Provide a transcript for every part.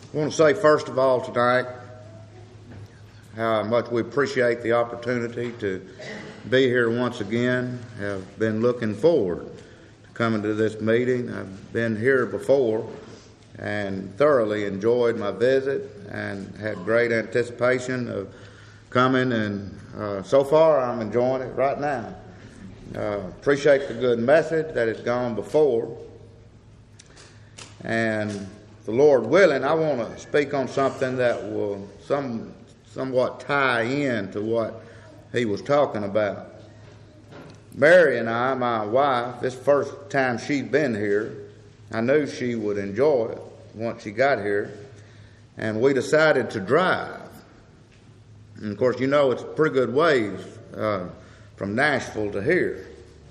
I want to say first of all tonight how much we appreciate the opportunity to be here once again. I've been looking forward to coming to this meeting. I've been here before and thoroughly enjoyed my visit and had great anticipation of coming, and so far I'm enjoying it right now. Appreciate the good message that has gone before, and the Lord willing, I want to speak on something that will somewhat tie in to what he was talking about. Mary and I, my wife, this first time she'd been here, I knew she would enjoy it once she got here, and we decided to drive. And of course, you know it's a pretty good ways from Nashville to here.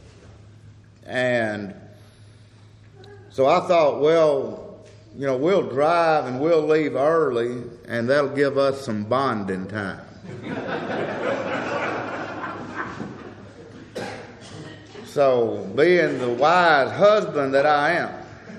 And so I thought, well, you know, we'll drive and we'll leave early, and that'll give us some bonding time. So, being the wise husband that I am,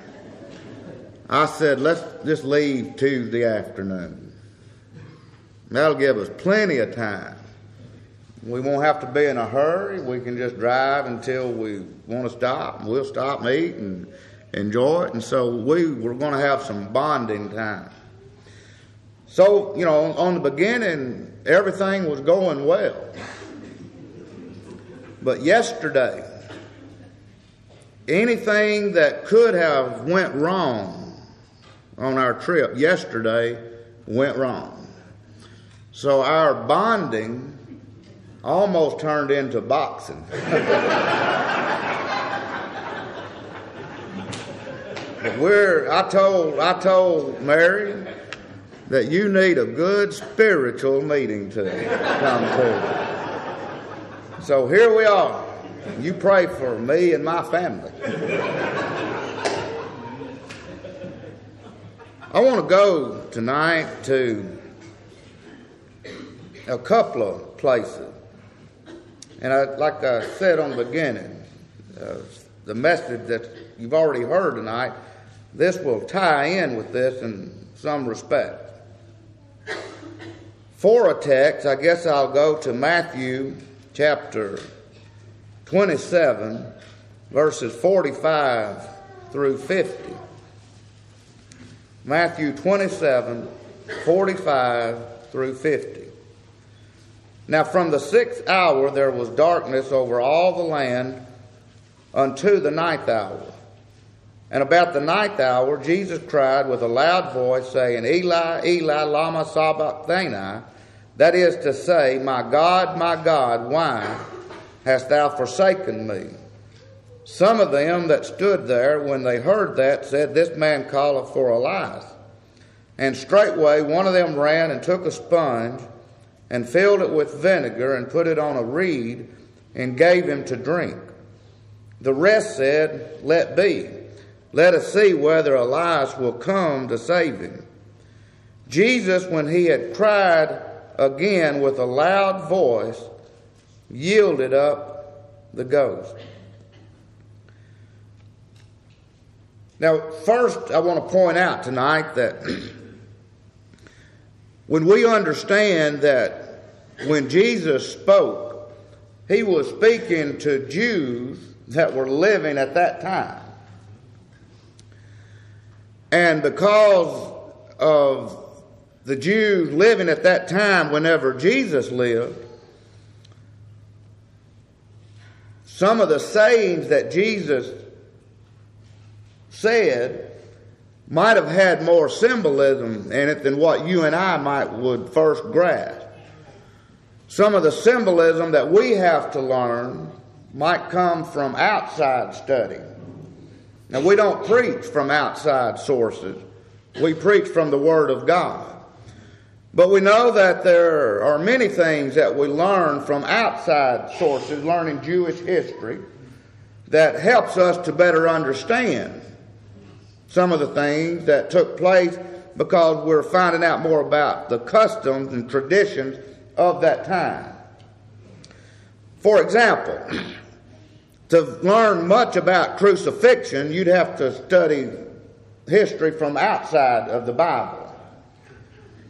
I said, let's just leave Tuesday afternoon. That'll give us plenty of time. We won't have to be in a hurry. We can just drive until we want to stop, and we'll stop and eat and enjoy it. And so we were going to have some bonding time. So, you know, on the beginning, everything was going well. But yesterday, anything that could have went wrong on our trip yesterday went wrong. So our bonding almost turned into boxing. But I told Mary that you need a good spiritual meeting to come to. So here we are. You pray for me and my family. I want to go tonight to a couple of places. And like I said on the beginning, the message that you've already heard tonight, this will tie in with this in some respect. For a text, I guess I'll go to Matthew chapter 27, verses 45 through 50. Matthew 27, 45 through 50. Now from the 6th hour there was darkness over all the land unto the 9th hour. And about the 9th hour Jesus cried with a loud voice, saying, Eli, Eli, lama sabachthani, that is to say, my God, why hast thou forsaken me? Some of them that stood there, when they heard that, said, This man calleth for Elias. And straightway one of them ran and took a sponge, and filled it with vinegar, and put it on a reed, and gave him to drink. The rest said, Let be. Let us see whether Elias will come to save him. Jesus, when he had cried again with a loud voice, yielded up the ghost. Now, first, I want to point out tonight that when we understand that when Jesus spoke, he was speaking to Jews that were living at that time. And because of the Jews living at that time whenever Jesus lived, some of the sayings that Jesus said might have had more symbolism in it than what you and I would first grasp. Some of the symbolism that we have to learn might come from outside study. Now, we don't preach from outside sources. We preach from the Word of God. But we know that there are many things that we learn from outside sources, learning Jewish history, that helps us to better understand some of the things that took place, because we're finding out more about the customs and traditions of that time. For example, to learn much about crucifixion, you'd have to study history from outside of the Bible.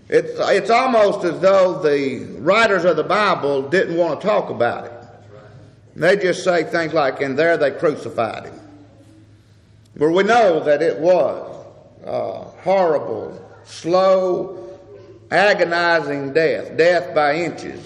It's almost as though the writers of the Bible didn't want to talk about it. They just say things like, and there they crucified him. Where we know that it was horrible, slow, agonizing death by inches.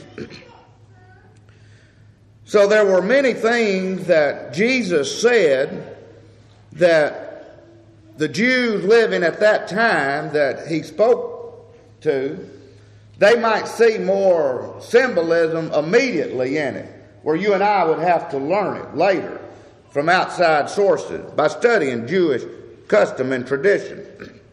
So there were many things that Jesus said that the Jews living at that time that he spoke to, they might see more symbolism immediately in it, where you and I would have to learn it later from outside sources by studying Jewish custom and tradition.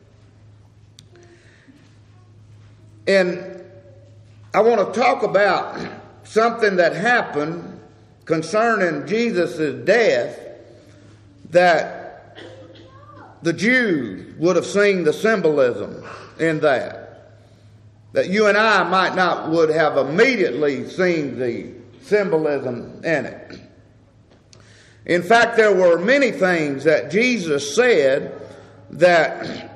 And I want to talk about something that happened concerning Jesus' death that the Jews would have seen the symbolism in that you and I might not would have immediately seen the symbolism in it. In fact, there were many things that Jesus said that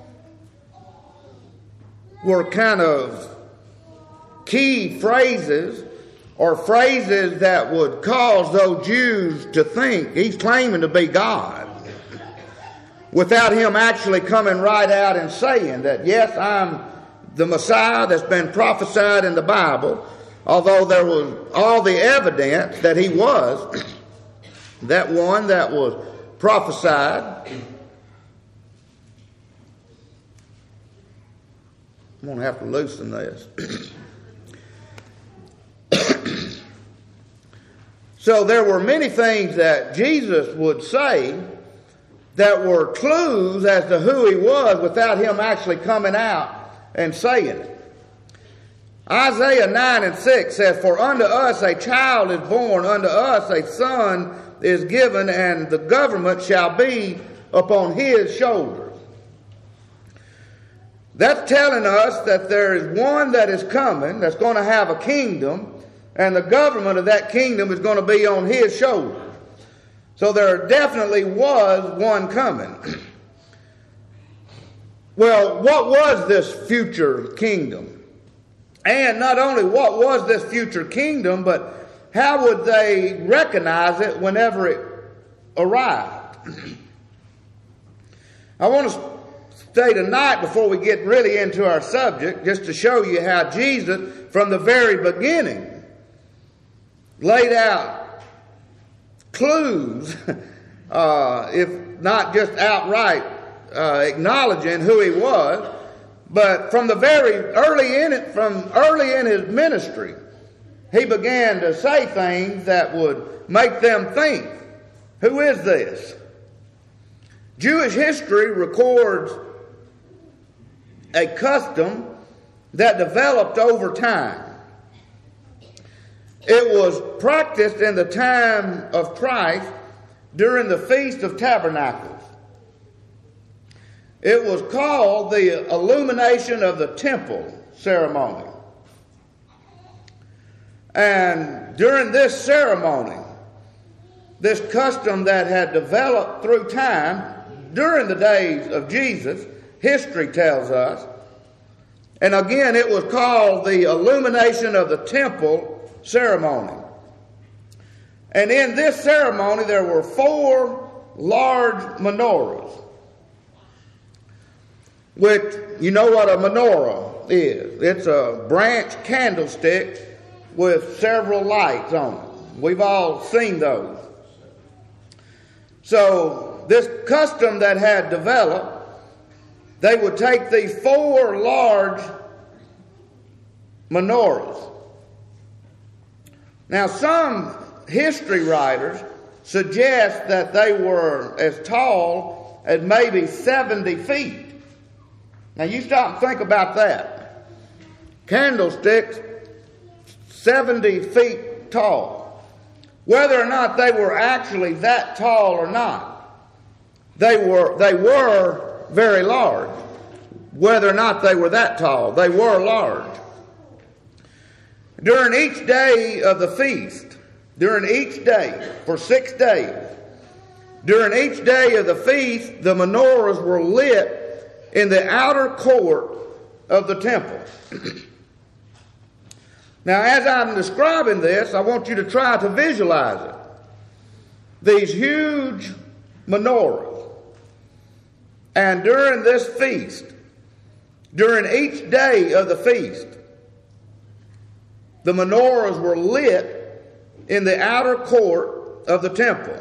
were kind of key phrases or phrases that would cause those Jews to think he's claiming to be God, without him actually coming right out and saying that, yes, I'm the Messiah that's been prophesied in the Bible, although there was all the evidence that he was that one that was prophesied. I'm going to have to loosen this. So there were many things that Jesus would say that were clues as to who he was without him actually coming out and saying it. Isaiah 9:6 says, "For unto us a child is born, unto us a son is given, and the government shall be upon his shoulders." That's telling us that there is one that is coming that's going to have a kingdom, and the government of that kingdom is going to be on his shoulders. So there definitely was one coming. Well, what was this future kingdom? And not only what was this future kingdom, but how would they recognize it whenever it arrived? I want to stay tonight before we get really into our subject, just to show you how Jesus, from the very beginning, laid out clues, if not just outright acknowledging who he was, but from the very early in his ministry, he began to say things that would make them think, who is this? Jewish history records a custom that developed over time. It was practiced in the time of Christ during the Feast of Tabernacles. It was called the illumination of the temple ceremony. And during this ceremony, this custom that had developed through time during the days of Jesus, history tells us, and again it was called the illumination of the temple ceremony. And in this ceremony there were 4 large menorahs, which, you know what a menorah is. It's a branch candlestick with several lights on it. We've all seen those. So this custom that had developed, they would take these 4 large menorahs. Now some history writers suggest that they were as tall as maybe 70 feet. Now you stop and think about that. Candlesticks 70 feet tall. Whether or not they were actually that tall or not, they were very large. Whether or not they were that tall, they were large. During each day of the feast, during each day, for 6 days, during each day of the feast, the menorahs were lit in the outer court of the temple. Now, as I'm describing this, I want you to try to visualize it. These huge menorahs. And during this feast, during each day of the feast, the menorahs were lit in the outer court of the temple.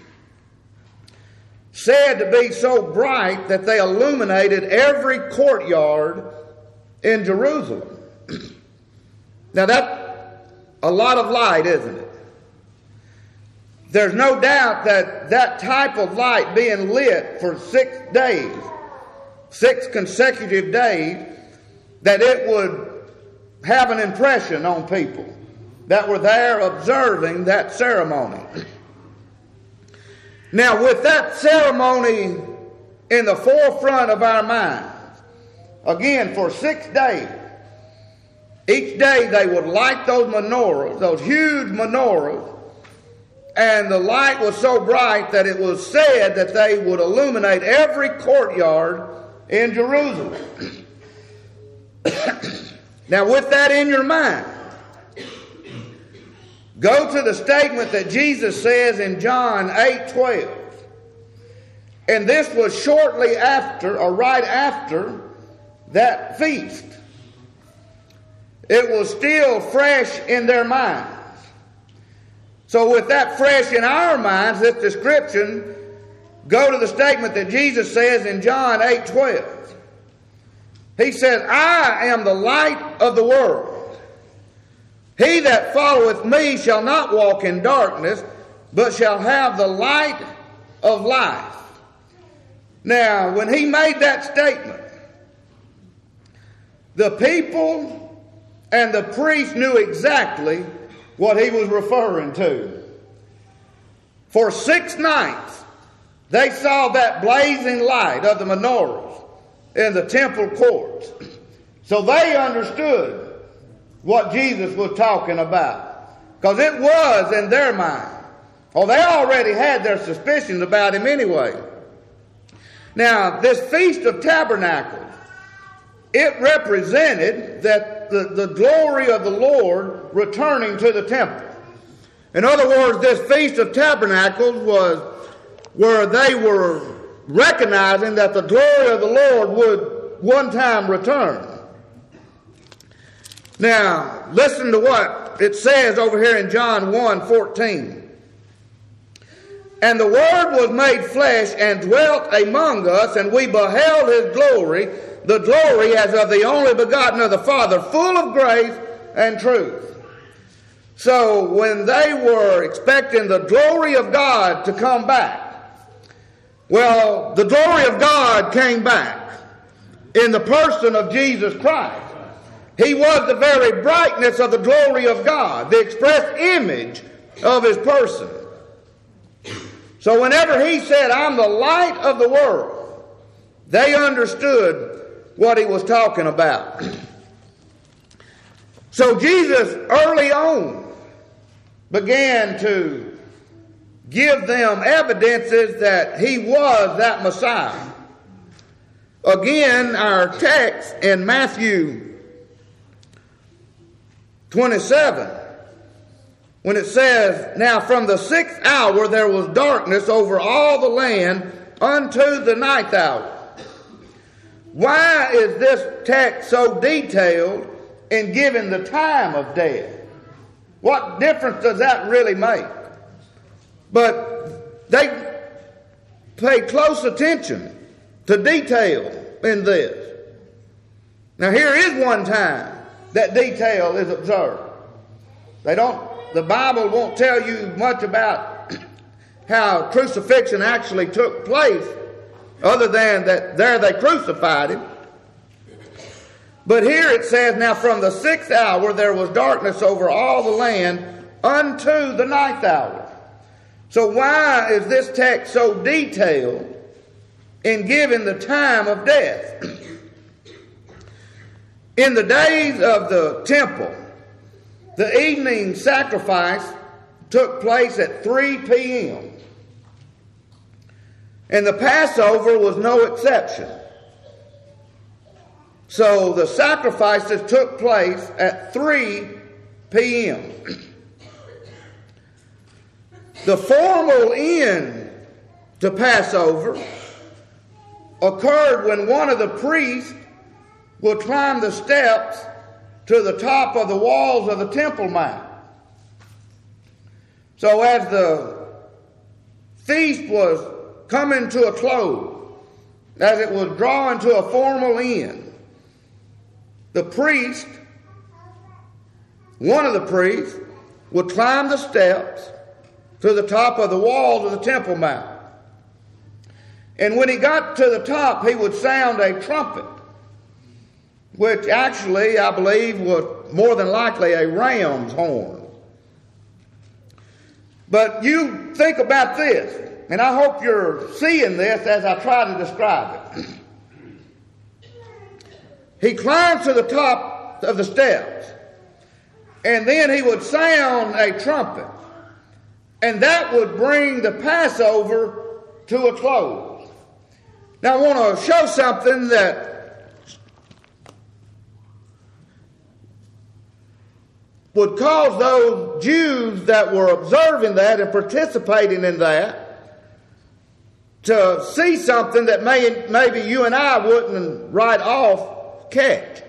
Said to be so bright that they illuminated every courtyard in Jerusalem. Now that's a lot of light, isn't it? There's no doubt that that type of light being lit for 6 days, 6 consecutive days, that it would have an impression on people that were there observing that ceremony. Now, with that ceremony in the forefront of our minds, again, for 6 days, each day they would light those menorahs, those huge menorahs, and the light was so bright that it was said that they would illuminate every courtyard in Jerusalem. Now, with that in your mind, go to the statement that Jesus says in John 8:12. And this was shortly after, or right after, that feast. It was still fresh in their minds. So with that fresh in our minds, this description, go to the statement that Jesus says in John 8:12. He says, I am the light of the world. He that followeth me shall not walk in darkness, but shall have the light of life. Now, when he made that statement, the people and the priest knew exactly what he was referring to. For 6 nights, they saw that blazing light of the menorahs in the temple courts. So they understood what Jesus was talking about, because it was in their mind. Oh, they already had their suspicions about him anyway. Now, this Feast of Tabernacles, it represented that the glory of the Lord returning to the temple. In other words, this Feast of Tabernacles was where they were recognizing that the glory of the Lord would one time return. Now, listen to what it says over here in John 1:14. And the Word was made flesh and dwelt among us, and we beheld his glory, the glory as of the only begotten of the Father, full of grace and truth. So when they were expecting the glory of God to come back, well, the glory of God came back in the person of Jesus Christ. He was the very brightness of the glory of God, the express image of his person. So whenever he said, I'm the light of the world, they understood what he was talking about. So Jesus early on began to give them evidences that he was that Messiah. Again, our text in Matthew 27, when it says, Now from the 6th hour there was darkness over all the land unto the 9th hour. Why is this text so detailed in giving the time of death? What difference does that really make? But they pay close attention to detail in this. Now here is one time that detail is observed. The Bible won't tell you much about how crucifixion actually took place, other than that there they crucified him. But here it says, Now from the 6th hour there was darkness over all the land unto the 9th hour. So why is this text so detailed in giving the time of death? In the days of the temple, the evening sacrifice took place at 3 p.m. And the Passover was no exception. So the sacrifices took place at 3 p.m. The formal end to Passover occurred when one of the priests would climb the steps to the top of the walls of the Temple Mount. So as the feast was coming to a close, as it was drawing to a formal end, the priest, one of the priests, would climb the steps to the top of the walls of the Temple Mount. And when he got to the top, he would sound a trumpet, which actually, I believe, was more than likely a ram's horn. But you think about this, and I hope you're seeing this as I try to describe it. He climbed to the top of the steps, and then he would sound a trumpet, and that would bring the Passover to a close. Now I want to show something that would cause those Jews that were observing that and participating in that to see something that maybe you and I wouldn't right off catch.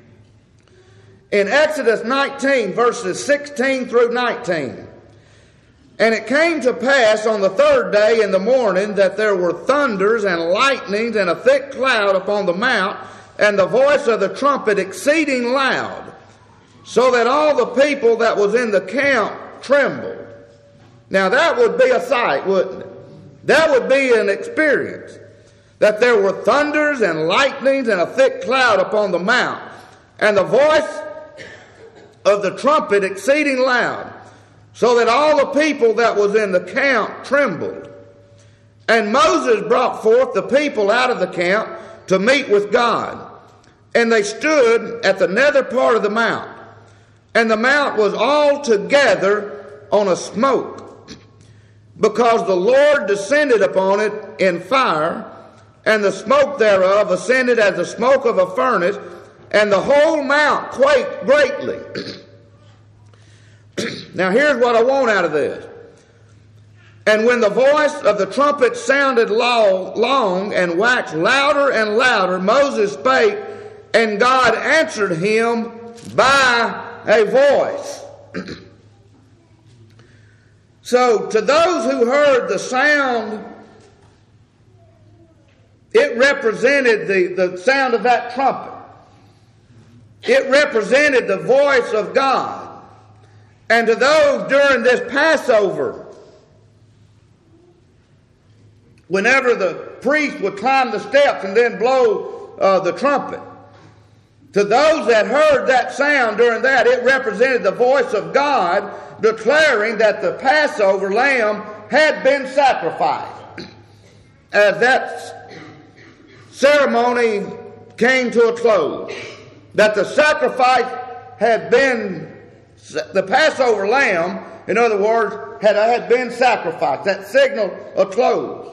In Exodus 19, verses 16 through 19, "And it came to pass on the third day in the morning that there were thunders and lightnings and a thick cloud upon the mount, and the voice of the trumpet exceeding loud, so that all the people that was in the camp trembled." Now that would be a sight, wouldn't it? That would be an experience, that there were thunders and lightnings and a thick cloud upon the mount, and the voice of the trumpet exceeding loud, so that all the people that was in the camp trembled. And Moses brought forth the people out of the camp to meet with God. And they stood at the nether part of the mount. And the mount was altogether on a smoke, because the Lord descended upon it in fire, and the smoke thereof ascended as the smoke of a furnace, and the whole mount quaked greatly. Now here's what I want out of this. "And when the voice of the trumpet sounded long and waxed louder and louder, Moses spake, and God answered him by a voice." So to those who heard the sound, it represented the sound of that trumpet. It represented the voice of God. And to those during this Passover, whenever the priest would climb the steps and then blow the trumpet, to those that heard that sound during that, it represented the voice of God declaring that the Passover lamb had been sacrificed. As that ceremony came to a close, that the sacrifice had been, the Passover lamb, in other words, had been sacrificed. That signaled a close.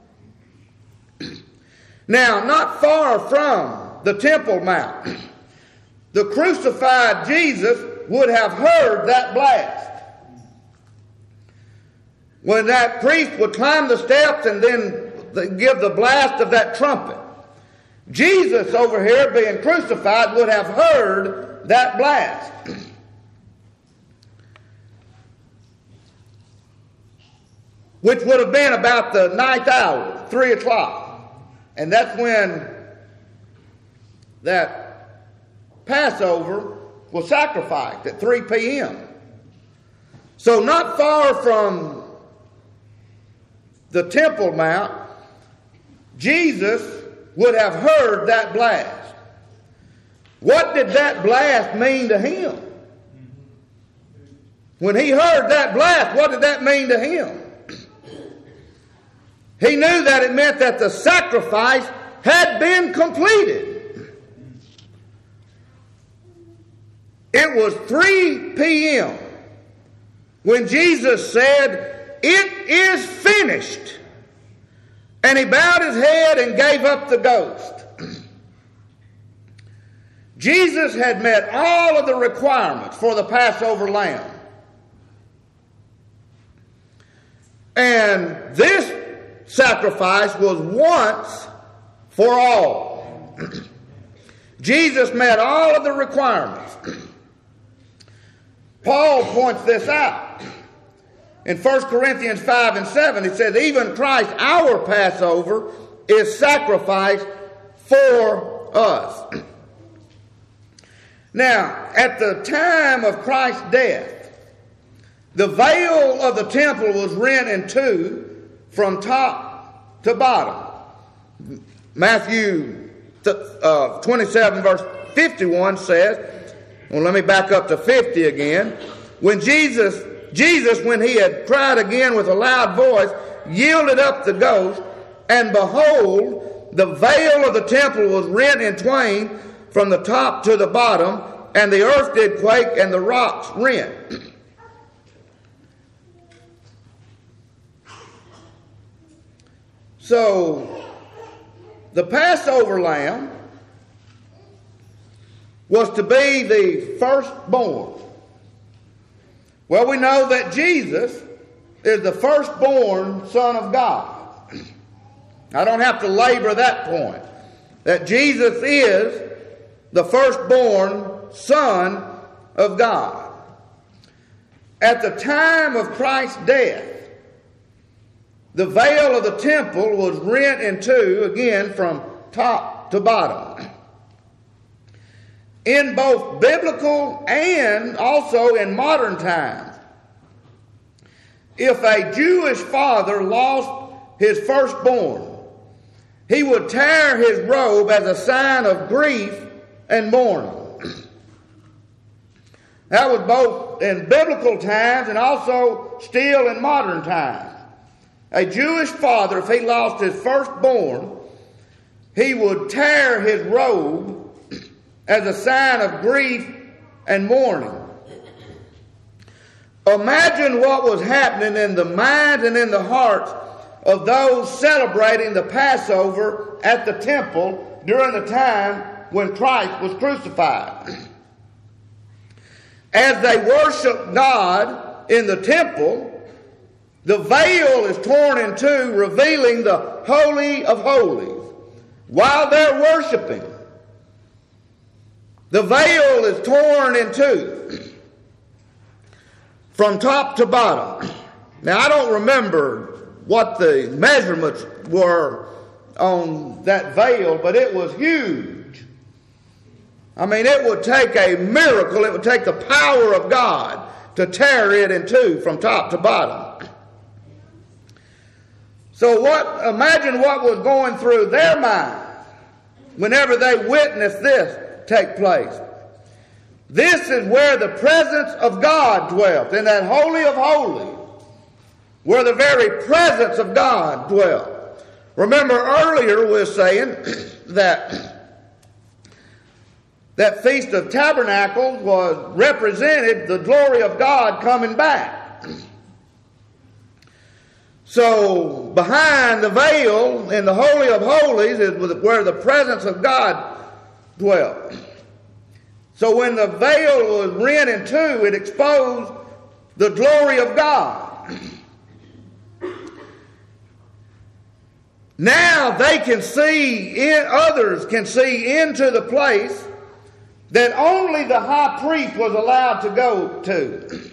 Now, not far from the Temple Mount, the crucified Jesus would have heard that blast. When that priest would climb the steps and then give the blast of that trumpet, Jesus over here being crucified would have heard that blast. Which would have been about the 9th hour, 3 o'clock. And that's when that Passover was sacrificed, at 3 p.m. So not far from the Temple Mount, Jesus would have heard that blast. What did that blast mean to him? When he heard that blast, what did that mean to him? He knew that it meant that the sacrifice had been completed. It was 3 p.m. when Jesus said, "It is finished." And he bowed his head and gave up the ghost. Jesus had met all of the requirements for the Passover lamb. And this sacrifice was once for all. Jesus met all of the requirements. Paul points this out. In 1 Corinthians 5 and 7, it says, even Christ, our Passover, is sacrificed for us. Now, at the time of Christ's death, the veil of the temple was rent in two from top to bottom. Matthew 27 verse 51 says, well, let me back up to 50 again. When Jesus, when he had cried again with a loud voice, yielded up the ghost, and behold, the veil of the temple was rent in twain from the top to the bottom, and the earth did quake, and the rocks rent. So, the Passover lamb was to be the firstborn. Well, we know that Jesus is the firstborn Son of God. I don't have to labor that point. That Jesus is the firstborn Son of God. At the time of Christ's death, the veil of the temple was rent in two, again, from top to bottom. In both biblical and also in modern times, if a Jewish father lost his firstborn, he would tear his robe as a sign of grief and mourning. That was both in biblical times and also still in modern times. A Jewish father, if he lost his firstborn, he would tear his robe as a sign of grief and mourning. Imagine what was happening in the minds and in the hearts of those celebrating the Passover at the temple during the time when Christ was crucified. As they worship God in the temple, the veil is torn in two, revealing the Holy of Holies. While they're worshiping, the veil is torn in two, from top to bottom. Now, I don't remember what the measurements were on that veil, but it was huge. I mean, it would take a miracle. It would take the power of God to tear it in two from top to bottom. So imagine what was going through their mind whenever they witnessed this take place. This is where the presence of God dwelt, in that Holy of Holies, where the very presence of God dwelt. Remember earlier we were saying that Feast of Tabernacles represented the glory of God coming back. So behind the veil in the Holy of Holies is where the presence of God dwelt. So when the veil was rent in two, it exposed the glory of God. Now they can see, others can see into the place that only the high priest was allowed to go to.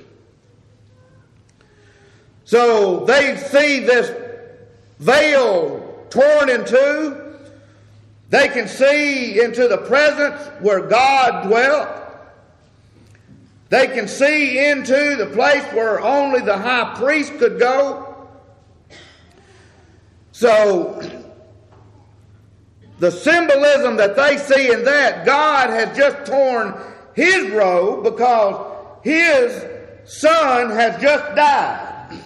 So they see this veil torn in two. They can see into the presence where God dwelt. They can see into the place where only the high priest could go. So the symbolism that they see in that, God has just torn his robe because his son has just died.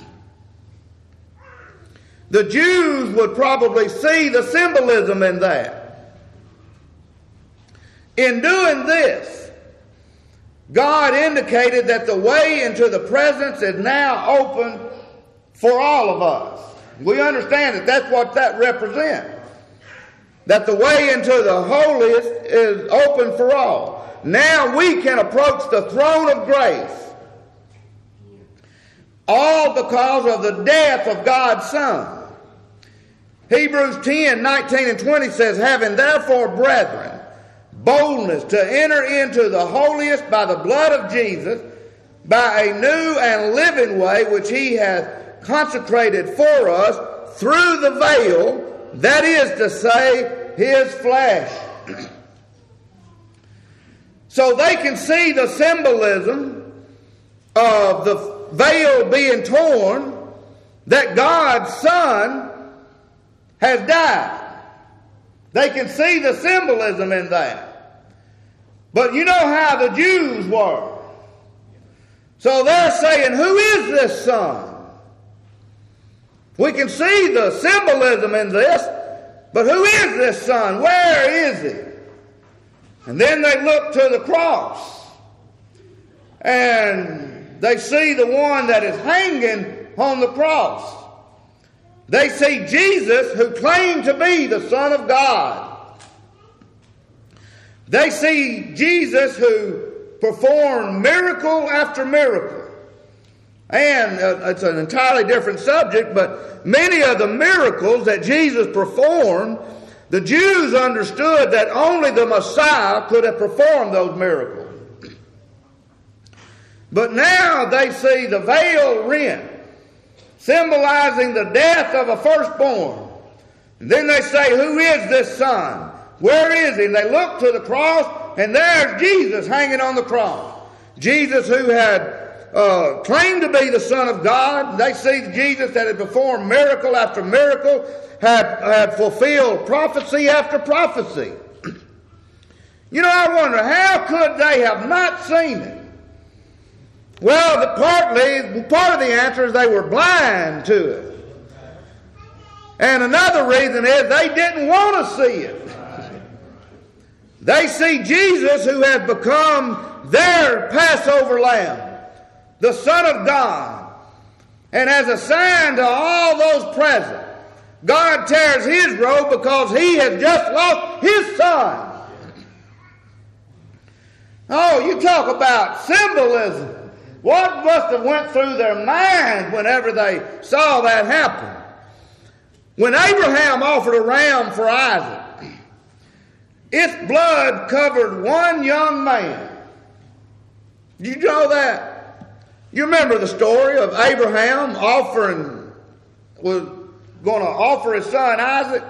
The Jews would probably see the symbolism in that. In doing this, God indicated that the way into the presence is now open for all of us. We understand that that's what that represents. that the way into the holiest is open for all. Now we can approach the throne of grace. All because of the death of God's Son. Hebrews 10:19-20 says, having therefore, brethren, boldness to enter into the holiest by the blood of Jesus, by a new and living way which he hath consecrated for us through the veil, that is to say, his flesh. So they can see the symbolism of the veil being torn, that God's Son has died. They can see the symbolism in that. But you know how the Jews were. So they're saying, who is this Son? We can see the symbolism in this, but who is this Son? Where is he? And then they look to the cross, and they see the one that is hanging on the cross. They see Jesus, who claimed to be the Son of God. They see Jesus, who performed miracle after miracle. And it's an entirely different subject, but many of the miracles that Jesus performed, the Jews understood that only the Messiah could have performed those miracles. But now they see the veil rent, symbolizing the death of a firstborn. And then they say, who is this Son? Where is he? And they look to the cross, and there's Jesus hanging on the cross. Jesus, who had claimed to be the Son of God. They see Jesus that had performed miracle after miracle, had fulfilled prophecy after prophecy. You know, I wonder, how could they have not seen it? Well, part of the answer is they were blind to it. And another reason is they didn't want to see it. They see Jesus, who has become their Passover lamb, the Son of God. And as a sign to all those present, God tears his robe because he has just lost his Son. Oh, you talk about symbolism. What must have went through their minds whenever they saw that happen? When Abraham offered a ram for Isaac, its blood covered one young man. Did you know that? You remember the story of Abraham was going to offer his son Isaac,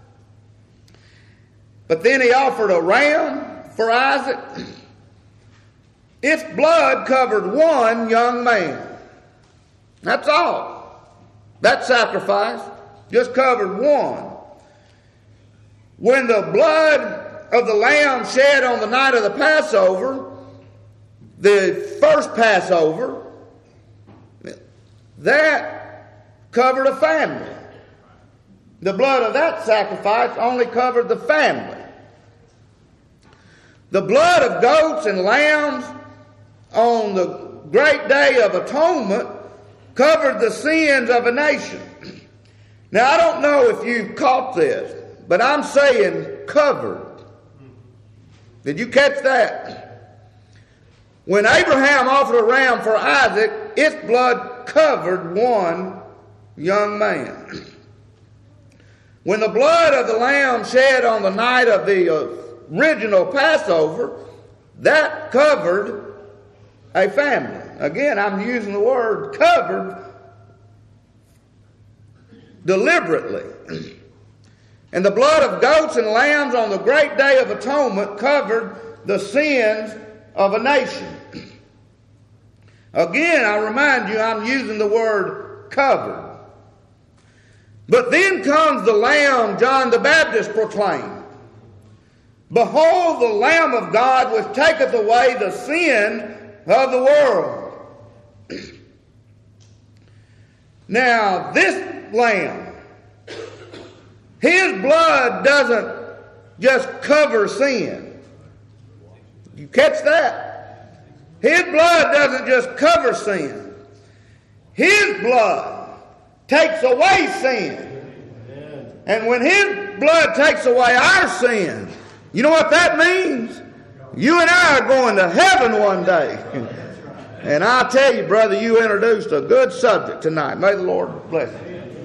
but then he offered a ram for Isaac. Its blood covered one young man. That's all. That sacrifice just covered one. When the blood of the lamb shed on the night of the Passover, the first Passover, that covered a family. The blood of that sacrifice only covered the family. The blood of goats and lambs on the great day of atonement covered the sins of a nation. Now, I don't know if you've caught this, but I'm saying covered. Did you catch that? When Abraham offered a ram for Isaac, its blood covered one young man. When the blood of the lamb shed on the night of the original Passover, that covered a family. Again, I'm using the word covered deliberately. And the blood of goats and lambs on the great day of atonement covered the sins of a nation. Again, I remind you, I'm using the word covered. But then comes the Lamb John the Baptist proclaimed. Behold, the Lamb of God which taketh away the sin of the world. Now, this Lamb, his blood doesn't just cover sin. You catch that? His blood doesn't just cover sin. His blood takes away sin. And when his blood takes away our sin. You know what that means? You and I are going to heaven one day. And I tell you, brother, you introduced a good subject tonight. May the Lord bless you.